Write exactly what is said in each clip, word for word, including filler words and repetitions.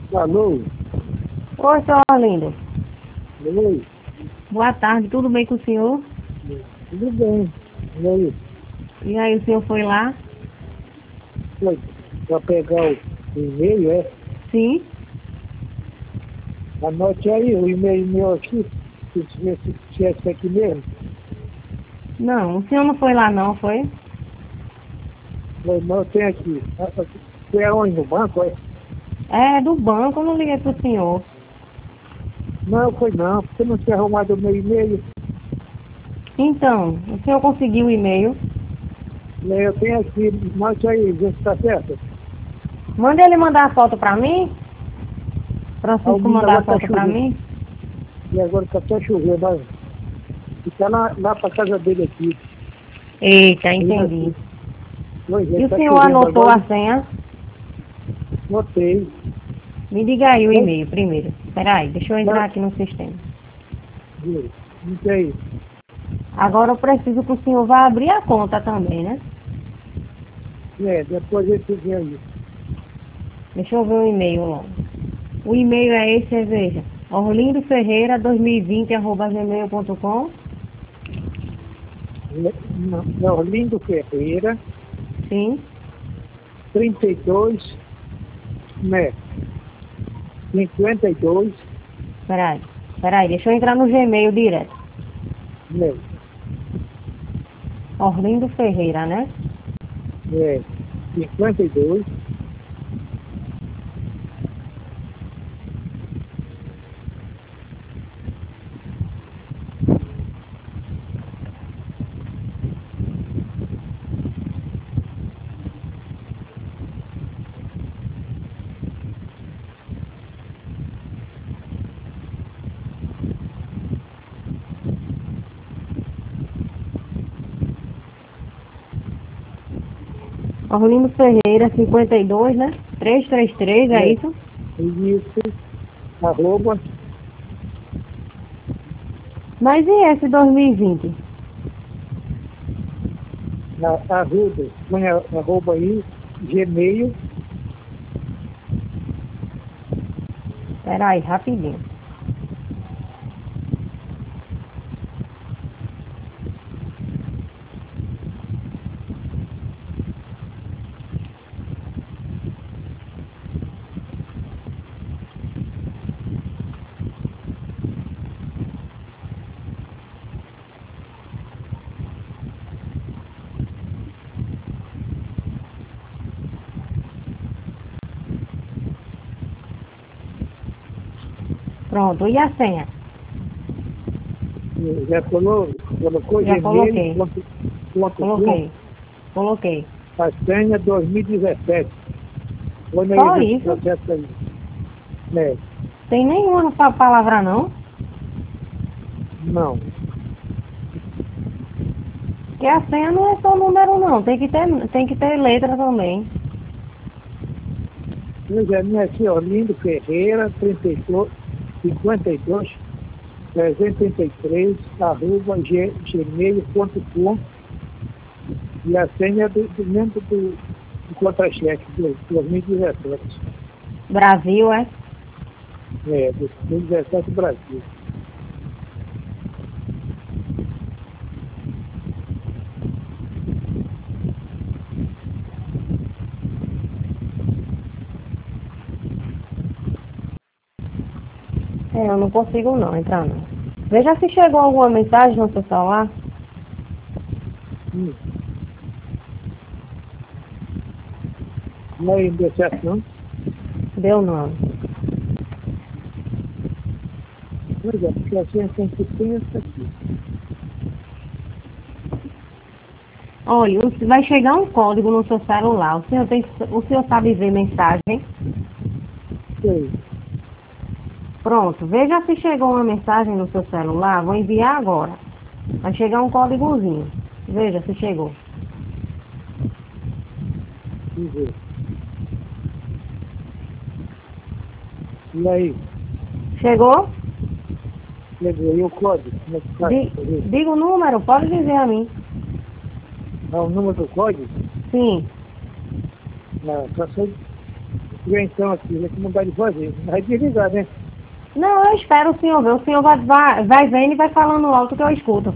Alô? Oi, seu Orlindo. Oi? Boa tarde, tudo bem com o senhor? Tudo bem. E aí? E aí, o senhor foi lá? Foi para pegar o e-mail, é? Sim? Anote aí o e-mail meu aqui, se tivesse se é esse aqui mesmo. Não, o senhor não foi lá não, foi? Mas não tem aqui. Foi aonde? No banco, é? É, do banco, eu não liguei pro senhor. Não, foi não. Você não tinha arrumado o meu e-mail? Então, o senhor conseguiu o e-mail? Eu tenho aqui, anote aí, vê se está certo. Manda ele mandar a foto pra mim? Ah, o Francisco menino mandar a agora está foto pra chovendo. mim? E agora está até chovendo, olha. E está lá, lá para casa dele aqui. Eita, Aí nós- entendi. Pois é, E o está senhor chovendo anotou agora. a senha? Notei. Me diga aí o Tem? e-mail primeiro. Peraí, deixa eu entrar Não, aqui no sistema. não tem. Agora eu preciso que o senhor vá abrir a conta também, né? É, depois eu te aí. Deixa eu ver o e-mail logo. O e-mail é esse, veja. orlindo ferreira dois mil e vinte arroba gmail ponto com. É Orlindo Ferreira, Sim. trinta e dois, né? cinquenta e dois, Peraí. Peraí, deixa eu entrar no Gmail direto. né? Orlindo Ferreira, né? É, cinquenta e dois, Orlindo Ferreira cinquenta e dois, né? trezentos e trinta e três, é né? isso? Isso, arroba, Mas e esse dois mil e vinte? na, arroba, põe a- arroba aí, Gmail, Peraí, rapidinho. Pronto, e a senha? já colocou, colocou Já Gmail, coloquei. ponto, ponto com, Coloquei. Coloquei. a senha dois mil e dezessete. Põe aí Só nesse isso? processo aí, né? Tem nenhuma pa- palavra não? Não. Porque a senha não é só número não, tem que ter, tem que ter letra também. Pois é, minha aqui, Orlindo Ferreira, trinta e dois, cinquenta e dois, trezentos e trinta e três, arroba g- gmail ponto com, e a senha é do, do membro do, do contra-cheque de dois mil e dezessete. Brasil, é? É, dois mil e dezessete Brasil. É, eu não consigo não entrar não. Veja se chegou alguma mensagem no seu celular. Hum. Não é deu certo, não? Deu não. Pois é, porque a senha tem que ter essa aqui. Olha, o- vai chegar um código no seu celular. O senhor, tem, o senhor sabe ver mensagem? Sei. Pronto, veja se chegou uma mensagem no seu celular. Vou enviar agora. Vai chegar um códigozinho. Veja se chegou. Vamos ver. E aí? Chegou? Chegou aí o código? Como é que faz? Di- diga o número, pode dizer a mim. Dá o número do código? Sim. Não, só sei ver então aqui, ver como vai fazer. Vai desligar, né? Não, eu espero o senhor ver. O senhor vai, vai, vai vendo e vai falando alto que eu escuto.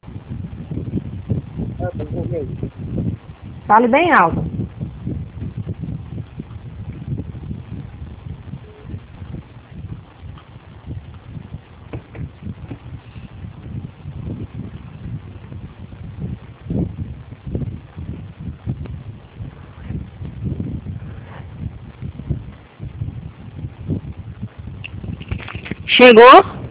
Ah, tá, vou ver aí. Fale bem alto. Chegou?